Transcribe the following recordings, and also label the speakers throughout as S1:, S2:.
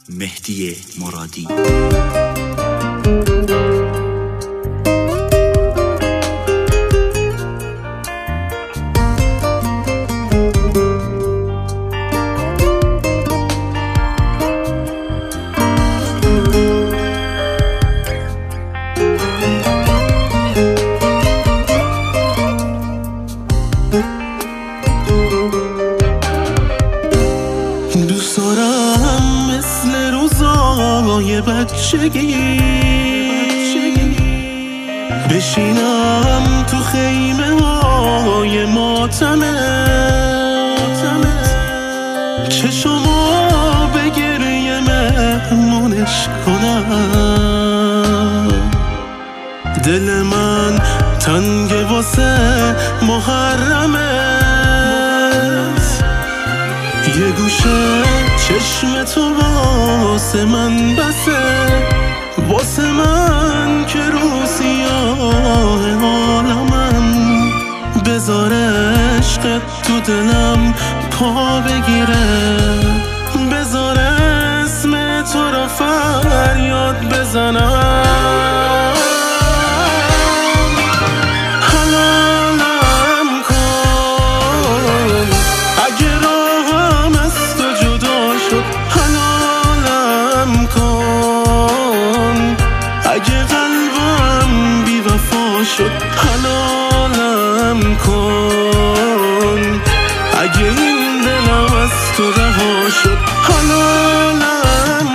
S1: مهدی مرادی.
S2: دوست دارم مثل روزای بچگی بشینم تو خیمه های ماتمت، چشمو به گریه مهمونش کنم. دل من تنگ واسه محرمت، یه گوشه چشم تو واسه من بسه، واسه من که رو سیاه عالمم. بذار عشقت تو دلم پا بگیره، بذار اسم تو را فریاد بزنم. حلالم کن اگه راهم از تو جدا شد، حلالم کن اگه قلبم بی وفا شد، حلالم کن اگه این دلم از تو رها شد، حلالم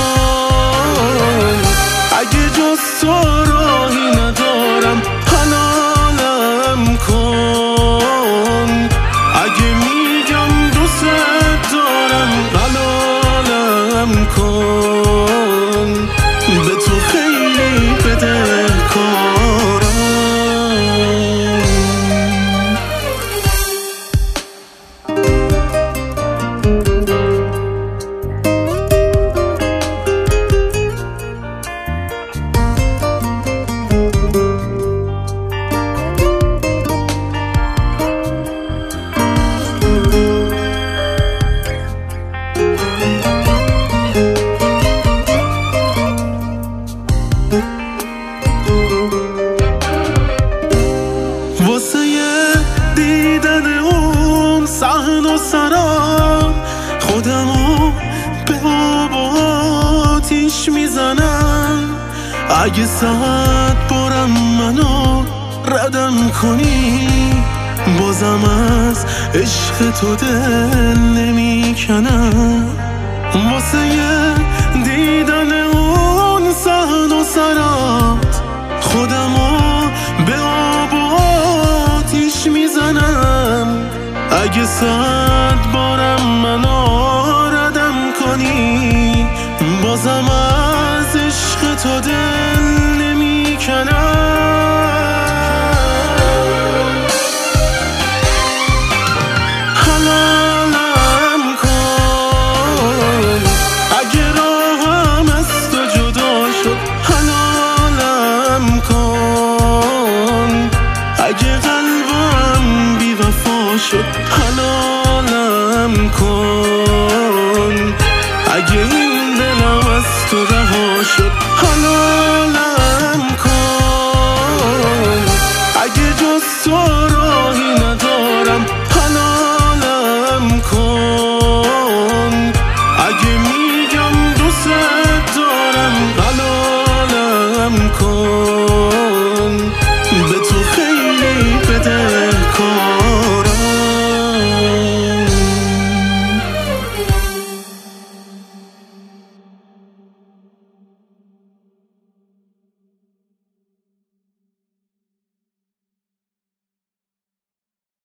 S2: کن اگه جز تو راهی ندارم، حلالم کن اگه میگم دوست دارم، حلالم کن به تو خیلی بدهکارم. واسه دیدن اون صحن و سرام خودمو به آب و آتیش میزنم. اگه 100 بارم منو ردم کنی، بازم از عشق تو دل نمیکنم. واسه دیدن اون صحن و سرات خودمو به آب و آتیش میزنم. اگه 100 بارم منو ردم کنی، بازم از عشق تو دل نمیکنم. حلالم کن اگه راهم از تو جدا شد، حلالم کن اگه قلبم بی وفا شد، حلالم کن اگه این دلم از تو رها شد،